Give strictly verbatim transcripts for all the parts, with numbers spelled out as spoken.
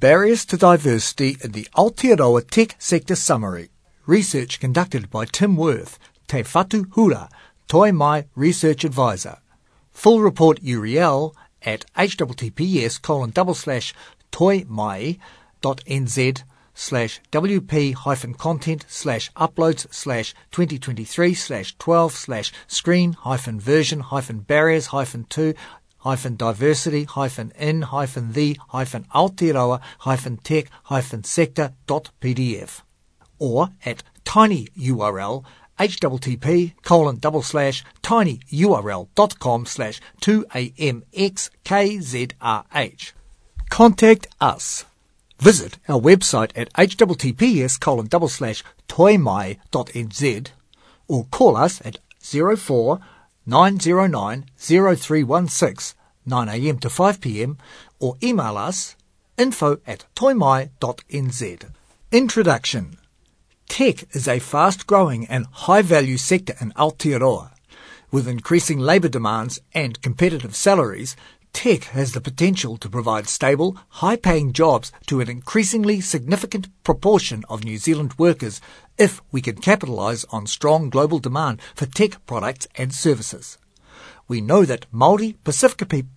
Barriers to Diversity in the Aotearoa Tech Sector Summary. Research conducted by Tim Worth, Te Whatu Hura, Toi Mai Research Advisor. Full report U R L at https colon double slash toimai dot nz slash wp hyphen content slash uploads slash twenty twenty-three slash twelve slash screen hyphen version hyphen barriers hyphen two hyphen diversity hyphen in hyphen the hyphen Aotearoa hyphen tech hyphen sector dot pdf, or at tiny U R L http colon double slash tinyurl dot com slash two amxkzrh. Contact us. Visit our website at https colon double slash toimai dot nz, or call us at zero four nine zero nine zero three one six nine a m to five p m, or email us info at toimai dot nz. Introduction. Tech is a fast-growing and high-value sector in Aotearoa. With increasing labour demands and competitive salaries, tech has the potential to provide stable, high-paying jobs to an increasingly significant proportion of New Zealand workers if we can capitalise on strong global demand for tech products and services. We know that Māori Pacific people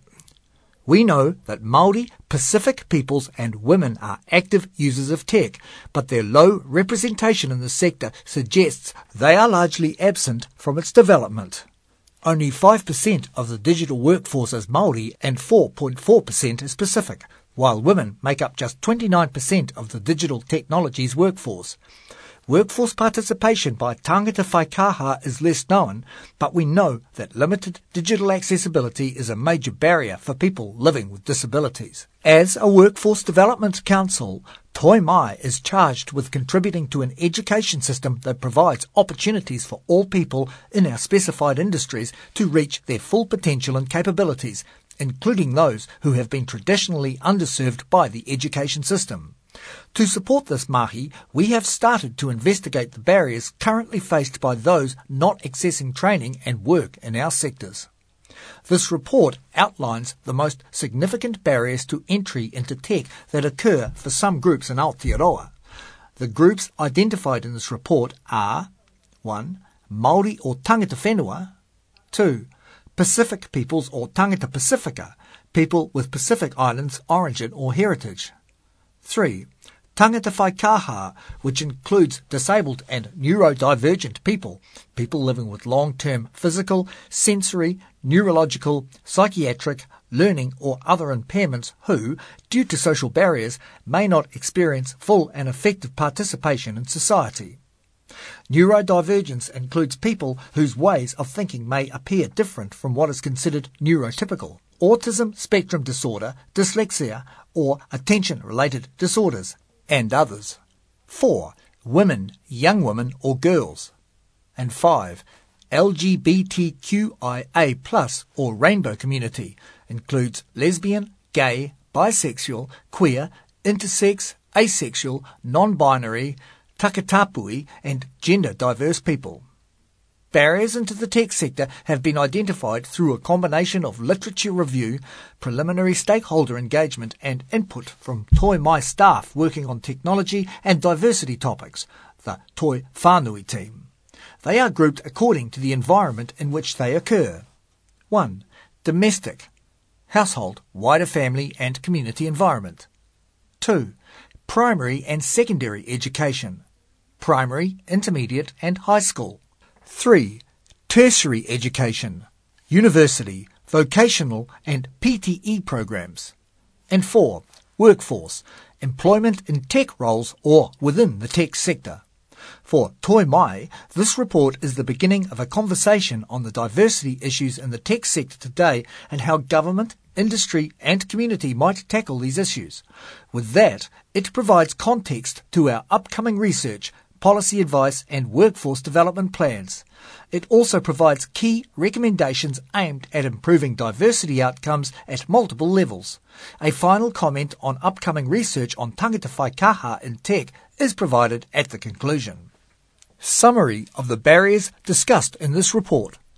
We know that Māori, Pacific peoples and women are active users of tech, but their low representation in the sector suggests they are largely absent from its development. Only five percent of the digital workforce is Māori and four point four percent is Pacific, while women make up just twenty-nine percent of the digital technologies workforce. Workforce participation by tangata whaikaha is less known, but we know that limited digital accessibility is a major barrier for people living with disabilities. As a Workforce Development Council, Toi Mai is charged with contributing to an education system that provides opportunities for all people in our specified industries to reach their full potential and capabilities, including those who have been traditionally underserved by the education system. To support this mahi, we have started to investigate the barriers currently faced by those not accessing training and work in our sectors. This report outlines the most significant barriers to entry into tech that occur for some groups in Aotearoa. The groups identified in this report are one. Māori or tangata whenua, two. Pacific peoples or tangata Pacifica, people with Pacific Islands origin or heritage. three. Tangata whaikaha, which includes disabled and neurodivergent people, people living with long-term physical, sensory, neurological, psychiatric, learning or other impairments who, due to social barriers, may not experience full and effective participation in society. Neurodivergence includes people whose ways of thinking may appear different from what is considered neurotypical. Autism spectrum disorder, dyslexia, or attention-related disorders, and others. four. Women, young women or girls. And five. L G B T Q I A plus or rainbow community, includes lesbian, gay, bisexual, queer, intersex, asexual, non-binary, takatapui, and gender-diverse people. Barriers into the tech sector have been identified through a combination of literature review, preliminary stakeholder engagement and input from Toi Mai staff working on technology and diversity topics, the Toi Whānui team. They are grouped according to the environment in which they occur. one. Domestic, household, wider family and community environment. two. Primary and secondary education, primary, intermediate and high school. three. Tertiary education, university, vocational and P T E programs. And four. Workforce, employment in tech roles or within the tech sector. For Toi Mai, this report is the beginning of a conversation on the diversity issues in the tech sector today and how government, industry and community might tackle these issues. With that, it provides context to our upcoming research, policy advice and workforce development plans. It also provides key recommendations aimed at improving diversity outcomes at multiple levels. A final comment on upcoming research on tangata whaikaha in tech is provided at the conclusion. Summary of the barriers discussed in this report.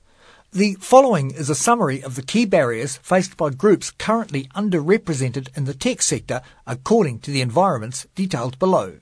The following is a summary of the key barriers faced by groups currently underrepresented in the tech sector according to the environments detailed below.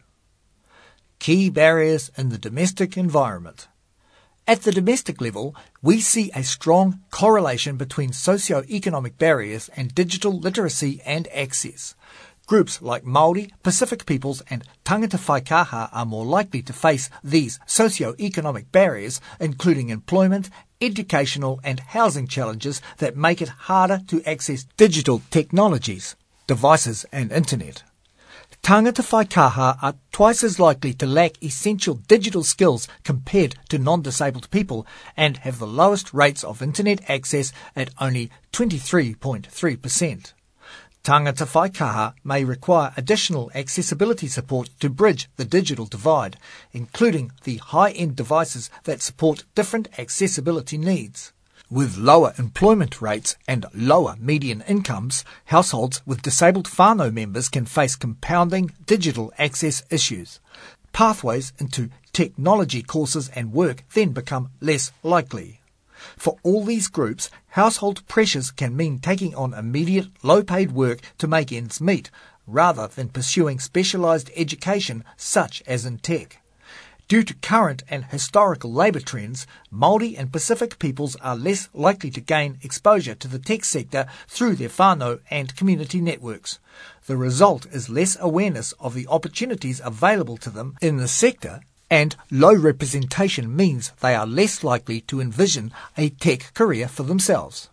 Key barriers in the domestic environment. At the domestic level, we see a strong correlation between socio-economic barriers and digital literacy and access. Groups like Māori, Pacific peoples and tangata whaikaha are more likely to face these socio-economic barriers, including employment, educational and housing challenges that make it harder to access digital technologies, devices and internet. Tangata whaikaha are twice as likely to lack essential digital skills compared to non-disabled people and have the lowest rates of internet access at only twenty-three point three percent. Tangata whaikaha may require additional accessibility support to bridge the digital divide, including the high-end devices that support different accessibility needs. With lower employment rates and lower median incomes, households with disabled whānau members can face compounding digital access issues. Pathways into technology courses and work then become less likely. For all these groups, household pressures can mean taking on immediate, low-paid work to make ends meet, rather than pursuing specialised education such as in tech. Due to current and historical labour trends, Māori and Pacific peoples are less likely to gain exposure to the tech sector through their whānau and community networks. The result is less awareness of the opportunities available to them in the sector, and low representation means they are less likely to envision a tech career for themselves.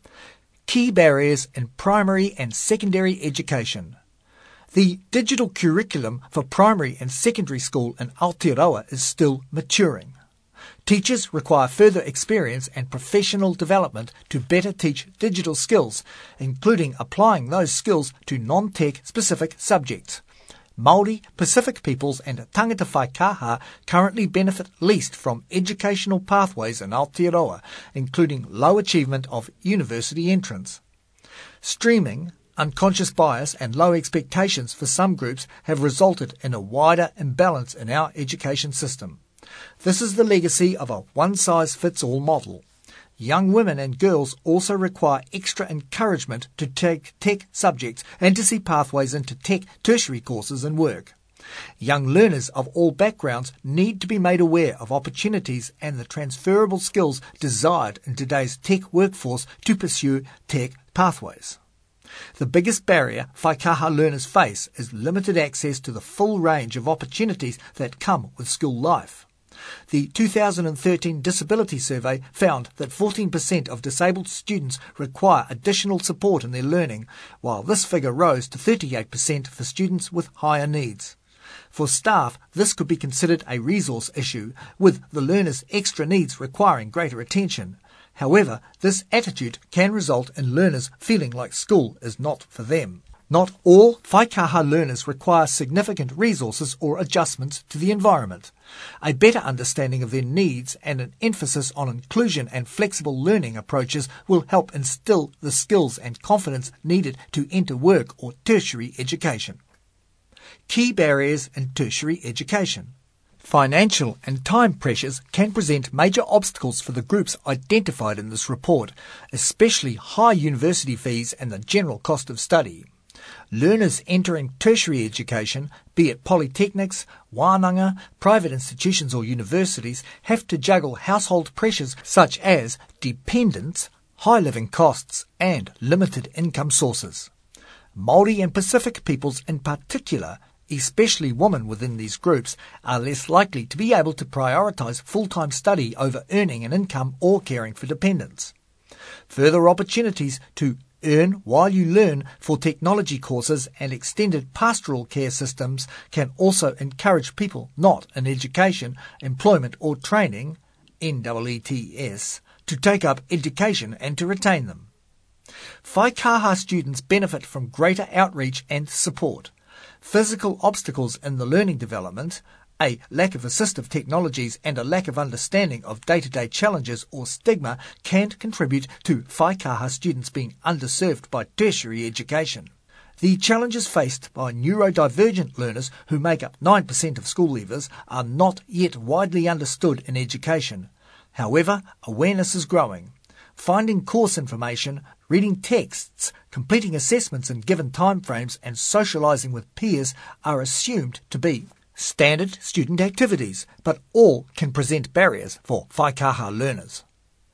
Key barriers in primary and secondary education. The digital curriculum for primary and secondary school in Aotearoa is still maturing. Teachers require further experience and professional development to better teach digital skills, including applying those skills to non-tech specific subjects. Māori, Pacific peoples and tangata whaikaha currently benefit least from educational pathways in Aotearoa, including low achievement of university entrance. Streaming, unconscious bias and low expectations for some groups have resulted in a wider imbalance in our education system. This is the legacy of a one-size-fits-all model. Young women and girls also require extra encouragement to take tech subjects and to see pathways into tech tertiary courses and work. Young learners of all backgrounds need to be made aware of opportunities and the transferable skills desired in today's tech workforce to pursue tech pathways. The biggest barrier whaikaha learners face is limited access to the full range of opportunities that come with school life. The two thousand thirteen Disability Survey found that fourteen percent of disabled students require additional support in their learning, while this figure rose to thirty-eight percent for students with higher needs. For staff, this could be considered a resource issue, with the learners' extra needs requiring greater attention. However, this attitude can result in learners feeling like school is not for them. Not all whaikaha learners require significant resources or adjustments to the environment. A better understanding of their needs and an emphasis on inclusion and flexible learning approaches will help instill the skills and confidence needed to enter work or tertiary education. Key barriers in tertiary education. Financial and time pressures can present major obstacles for the groups identified in this report, especially high university fees and the general cost of study. Learners entering tertiary education, be it polytechnics, wānanga, private institutions or universities, have to juggle household pressures such as dependence, high living costs and limited income sources. Māori and Pacific peoples in particular, especially women within these groups, are less likely to be able to prioritise full-time study over earning an income or caring for dependents. Further opportunities to earn while you learn for technology courses and extended pastoral care systems can also encourage people not in education, employment or training, N E E T S, to take up education and to retain them. Whaikaha students benefit from greater outreach and support. Physical obstacles in the learning development, a lack of assistive technologies and a lack of understanding of day-to-day challenges or stigma can contribute to whaikaha students being underserved by tertiary education. The challenges faced by neurodivergent learners, who make up nine percent of school leavers, are not yet widely understood in education. However, awareness is growing. finding course information, reading texts, completing assessments in given timeframes, and socialising with peers are assumed to be standard student activities, but all can present barriers for Whaikaha learners.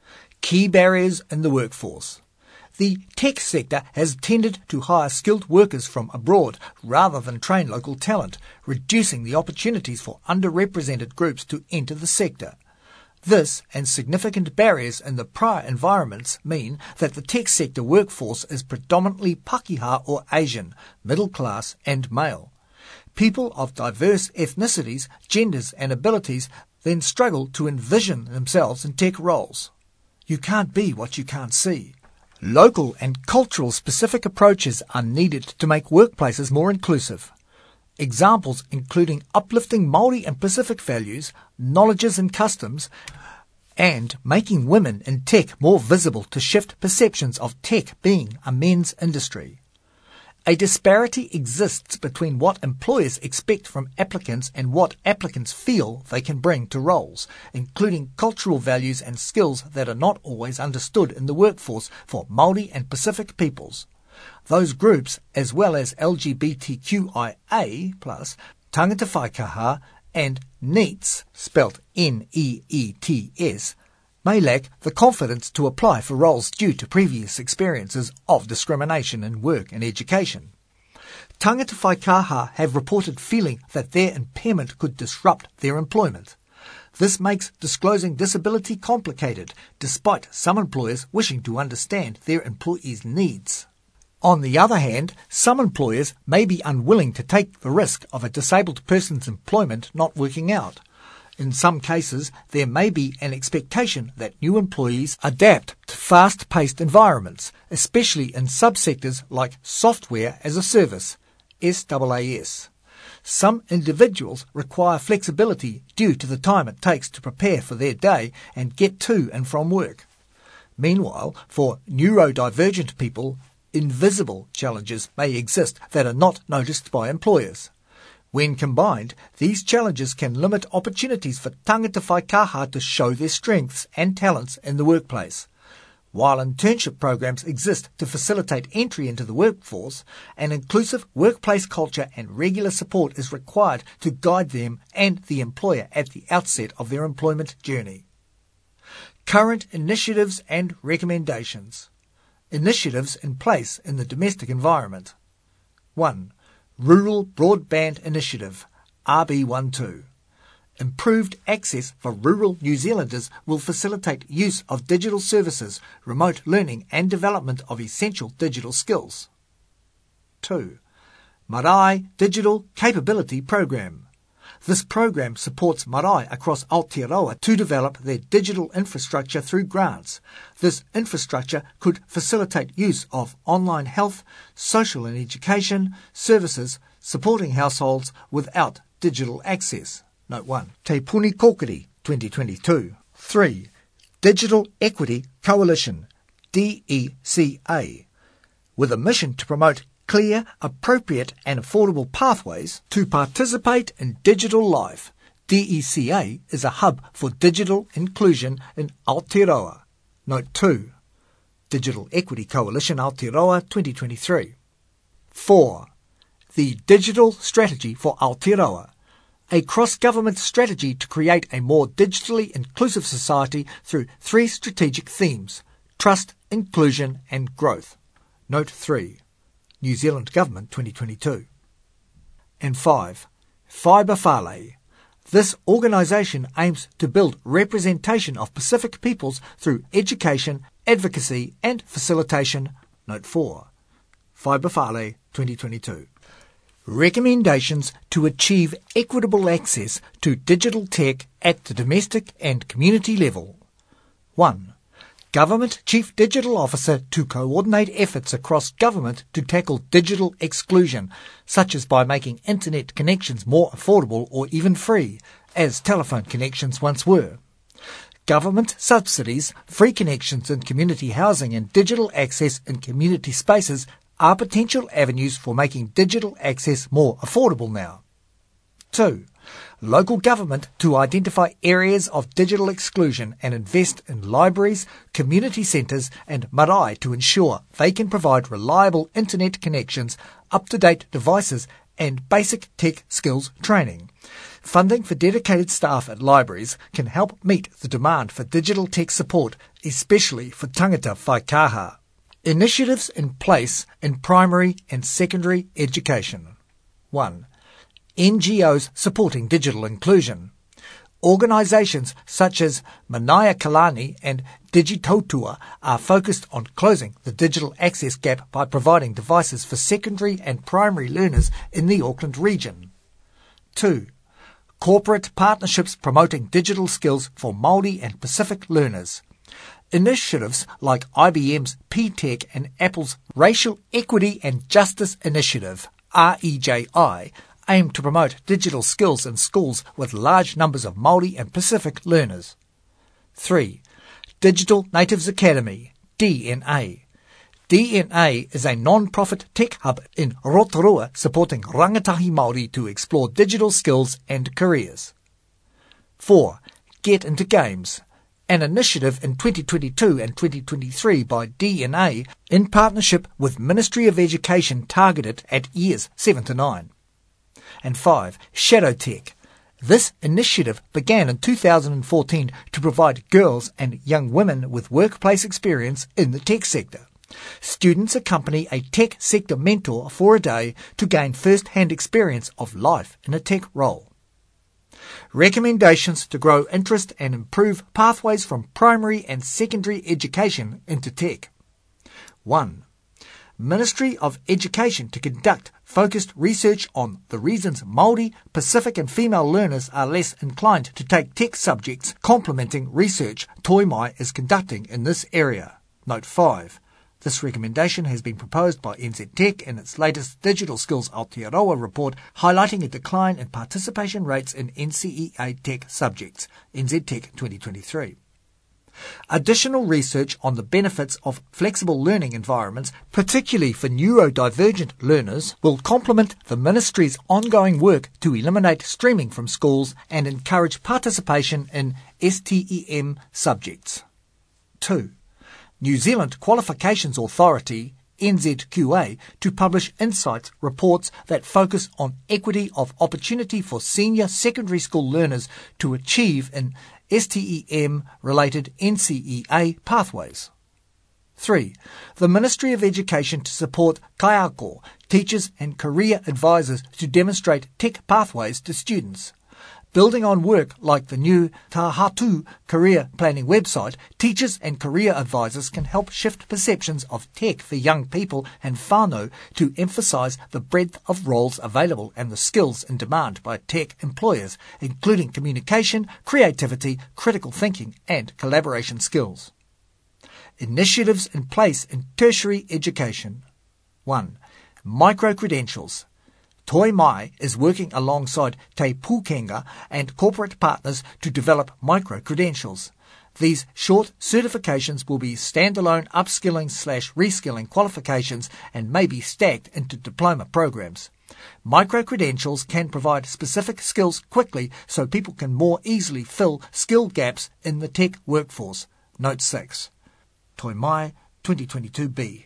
Key barriers in the workforce. The tech sector has tended to hire skilled workers from abroad rather than train local talent, reducing the opportunities for underrepresented groups to enter the sector. This and significant barriers in the prior environments mean that the tech sector workforce is predominantly Pakeha or Asian, middle class and male. People of diverse ethnicities, genders and abilities then struggle to envision themselves in tech roles. You can't be what you can't see. Local and cultural specific approaches are needed to make workplaces more inclusive. Examples including uplifting Māori and Pacific values, knowledges and customs, and making women in tech more visible to shift perceptions of tech being a men's industry. A disparity exists between what employers expect from applicants and what applicants feel they can bring to roles, including cultural values and skills that are not always understood in the workforce for Māori and Pacific peoples. Those groups, as well as L G B T Q I A plus, Tangata Whaikaha, and NEETs, spelt N E E T S, may lack the confidence to apply for roles due to previous experiences of discrimination in work and education. Tangata Whaikaha have reported feeling that their impairment could disrupt their employment. This makes disclosing disability complicated, despite some employers wishing to understand their employees' needs. On the other hand, some employers may be unwilling to take the risk of a disabled person's employment not working out. In some cases, there may be an expectation that new employees adapt to fast-paced environments, especially in subsectors like software as a service, S A A S. Some individuals require flexibility due to the time it takes to prepare for their day and get to and from work. Meanwhile, for neurodivergent people, invisible challenges may exist that are not noticed by employers. When combined, these challenges can limit opportunities for tangata whaikaha to show their strengths and talents in the workplace. While internship programs exist to facilitate entry into the workforce, an inclusive workplace culture and regular support is required to guide them and the employer at the outset of their employment journey. Current initiatives and recommendations. Initiatives in place in the domestic environment. one. Rural Broadband Initiative, R B twelve. Improved access for rural New Zealanders will facilitate use of digital services, remote learning and development of essential digital skills. two. Marae Digital Capability Program. This program supports marae across Aotearoa to develop their digital infrastructure through grants. This infrastructure could facilitate use of online health, social and education services, supporting households without digital access. Note one. Te Puni Kokiri, twenty twenty-two. three. Digital Equity Coalition, D E C A, with a mission to promote clear, appropriate and affordable pathways to participate in digital life. D E C A is a hub for digital inclusion in Aotearoa. Note two. Digital Equity Coalition Aotearoa twenty twenty-three. four. The Digital Strategy for Aotearoa, a cross-government strategy to create a more digitally inclusive society through three strategic themes: trust, inclusion and growth. Note three. New Zealand Government twenty twenty-two. And five. Fibre Whālei. This organisation aims to build representation of Pacific peoples through education, advocacy and facilitation. Note four. Fibre Whālei twenty twenty-two. Recommendations to achieve equitable access to digital tech at the domestic and community level. one. Government Chief Digital Officer to coordinate efforts across government to tackle digital exclusion, such as by making internet connections more affordable or even free, as telephone connections once were. Government subsidies, free connections in community housing and digital access in community spaces are potential avenues for making digital access more affordable now. two. Local government to identify areas of digital exclusion and invest in libraries, community centres and marae to ensure they can provide reliable internet connections, up-to-date devices and basic tech skills training. Funding for dedicated staff at libraries can help meet the demand for digital tech support, especially for tangata whaikaha. Initiatives in place in primary and secondary education. one. N G Os supporting digital inclusion. Organisations such as Manaia Kalani and Digitotua are focused on closing the digital access gap by providing devices for secondary and primary learners in the Auckland region. two. Corporate partnerships promoting digital skills for Māori and Pacific learners. Initiatives like I B M's P TEC and Apple's Racial Equity and Justice Initiative, R E J I, aim to promote digital skills in schools with large numbers of Māori and Pacific learners. three. Digital Natives Academy, D N A. D N A is a non-profit tech hub in Rotorua supporting rangatahi Māori to explore digital skills and careers. four. Get into Games, an initiative in twenty twenty-two and twenty twenty-three by D N A in partnership with Ministry of Education targeted at years seven to nine. And five. Shadow Tech. This initiative began in two thousand fourteen to provide girls and young women with workplace experience in the tech sector. Students accompany a tech sector mentor for a day to gain first-hand experience of life in a tech role. Recommendations to grow interest and improve pathways from primary and secondary education into tech. one. Ministry of Education to conduct focused research on the reasons Māori, Pacific and female learners are less inclined to take tech subjects, complementing research Toi Mai is conducting in this area. Note five. This recommendation has been proposed by N Z Tech in its latest Digital Skills Aotearoa report, highlighting a decline in participation rates in N C E A tech subjects, N Z Tech twenty twenty-three. Additional research on the benefits of flexible learning environments, particularly for neurodivergent learners, will complement the Ministry's ongoing work to eliminate streaming from schools and encourage participation in STEM subjects. two. New Zealand Qualifications Authority, N Z Q A, to publish insights reports that focus on equity of opportunity for senior secondary school learners to achieve in STEM-related N C E A pathways. three. The Ministry of Education to support kaiako, teachers and career advisors to demonstrate tech pathways to students. Building on work like the new Tahatu career planning website, teachers and career advisors can help shift perceptions of tech for young people and whānau to emphasise the breadth of roles available and the skills in demand by tech employers, including communication, creativity, critical thinking and collaboration skills. Initiatives in place in tertiary education. one. Micro-credentials. Toi Mai is working alongside Te Pūkenga and corporate partners to develop micro-credentials. These short certifications will be standalone upskilling slash reskilling qualifications and may be stacked into diploma programs. Micro-credentials can provide specific skills quickly so people can more easily fill skill gaps in the tech workforce. Note six. Toi Mai twenty twenty-two B.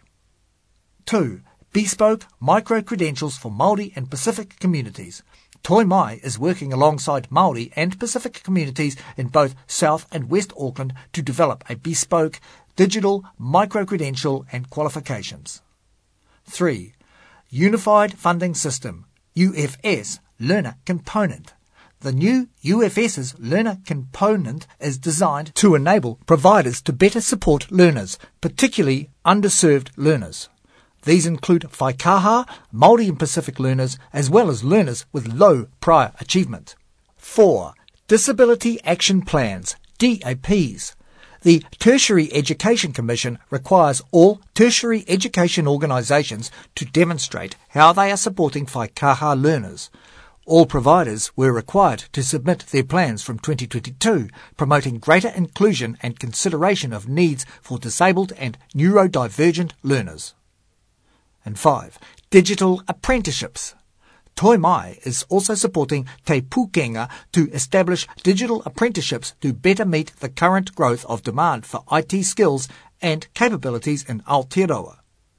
two. Bespoke micro-credentials for Māori and Pacific communities. Toi Mai is working alongside Māori and Pacific communities in both South and West Auckland to develop a bespoke digital micro-credential and qualifications. three. Unified Funding System, U F S, Learner Component. The new U F S's Learner Component is designed to enable providers to better support learners, particularly underserved learners. These include whaikaha, Māori and Pacific learners, as well as learners with low prior achievement. four. Disability Action Plans, D A Ps. The Tertiary Education Commission requires all tertiary education organisations to demonstrate how they are supporting whaikaha learners. All providers were required to submit their plans from twenty twenty-two, promoting greater inclusion and consideration of needs for disabled and neurodivergent learners. And five. Digital Apprenticeships. Toi Mai is also supporting Te Pukenga to establish digital apprenticeships to better meet the current growth of demand for I T skills and capabilities in Aotearoa.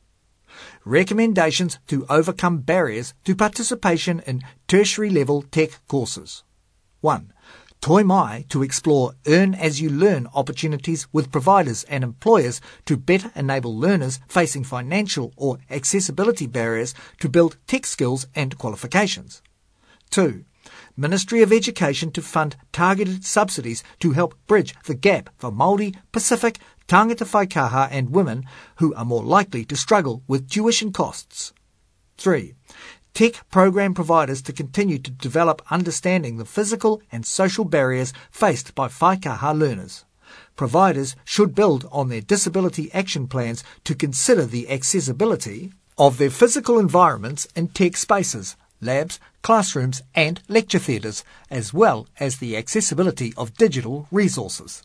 Recommendations to overcome barriers to participation in tertiary level tech courses. one. Toi Mai to explore earn-as-you-learn opportunities with providers and employers to better enable learners facing financial or accessibility barriers to build tech skills and qualifications. two. Ministry of Education to fund targeted subsidies to help bridge the gap for Māori, Pacific, tangata whaikaha and women who are more likely to struggle with tuition costs. three. Tech program providers to continue to develop understanding the physical and social barriers faced by whaikaha learners. Providers should build on their disability action plans to consider the accessibility of their physical environments in tech spaces, labs, classrooms and lecture theatres, as well as the accessibility of digital resources.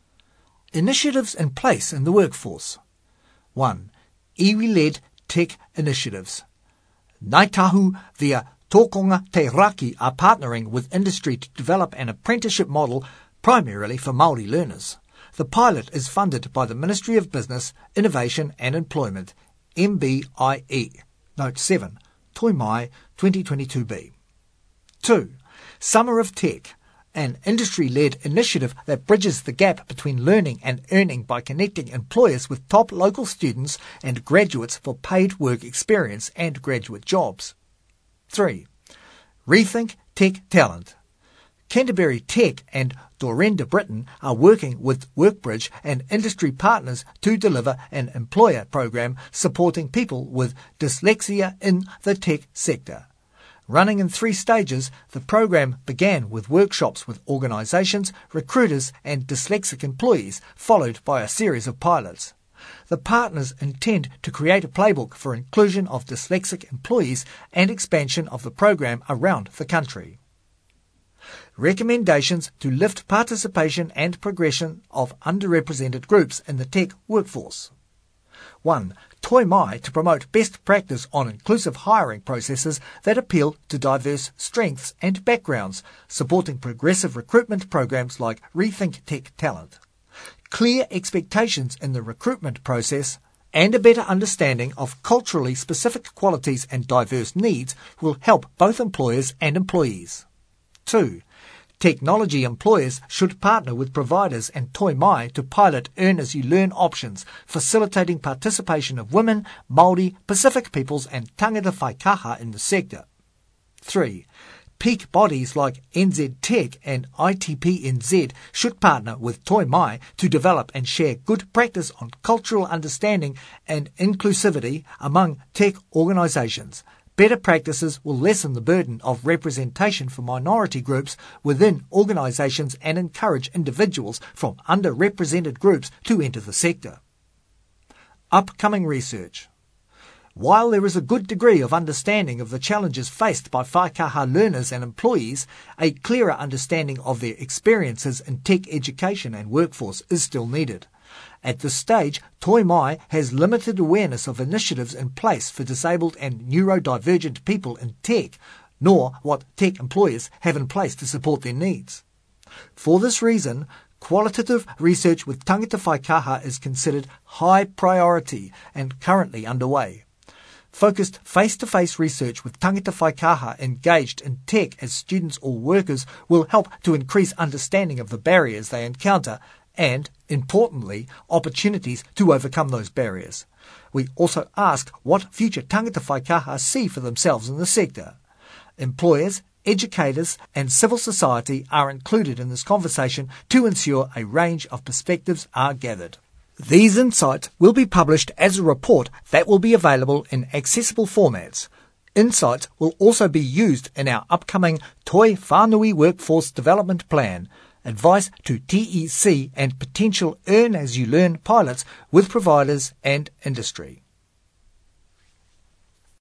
Initiatives in place in the workforce. one. Iwi-led tech initiatives. Ngāi Tahu via Tōkonga Te Raki are partnering with industry to develop an apprenticeship model primarily for Māori learners. The pilot is funded by the Ministry of Business, Innovation and Employment, M B I E. Note seven, Toi Mai twenty twenty-two B. two. Summer of Tech, an industry-led initiative that bridges the gap between learning and earning by connecting employers with top local students and graduates for paid work experience and graduate jobs. three. Rethink Tech Talent. Canterbury Tech and Dorenda Britain are working with WorkBridge and industry partners to deliver an employer program supporting people with dyslexia in the tech sector. Running in three stages, the program began with workshops with organisations, recruiters and dyslexic employees, followed by a series of pilots. The partners intend to create a playbook for inclusion of dyslexic employees and expansion of the program around the country. Recommendations to lift participation and progression of underrepresented groups in the tech workforce. one. Toi Mai to promote best practice on inclusive hiring processes that appeal to diverse strengths and backgrounds, supporting progressive recruitment programs like Rethink Tech Talent. Clear expectations in the recruitment process and a better understanding of culturally specific qualities and diverse needs will help both employers and employees. two. Technology employers should partner with providers and Toi Mai to pilot earn-as-you-learn options, facilitating participation of women, Māori, Pacific peoples and tangata whaikaha in the sector. three. Peak bodies like N Z Tech and I T P N Z should partner with Toi Mai to develop and share good practice on cultural understanding and inclusivity among tech organisations. Better practices will lessen the burden of representation for minority groups within organisations and encourage individuals from underrepresented groups to enter the sector. Upcoming research. While there is a good degree of understanding of the challenges faced by whaikaha learners and employees, a clearer understanding of their experiences in tech education and workforce is still needed. At this stage, Toi Mai has limited awareness of initiatives in place for disabled and neurodivergent people in tech, nor what tech employers have in place to support their needs. For this reason, qualitative research with tangata whaikaha is considered high priority and currently underway. Focused face-to-face research with tangata whaikaha engaged in tech as students or workers will help to increase understanding of the barriers they encounter and, importantly, opportunities to overcome those barriers. We also ask what future tangata whaikaha see for themselves in the sector. Employers, educators and civil society are included in this conversation to ensure a range of perspectives are gathered. These insights will be published as a report that will be available in accessible formats. Insights will also be used in our upcoming Toi Whānui Workforce Development Plan, advice to T E C and potential earn-as-you-learn pilots with providers and industry.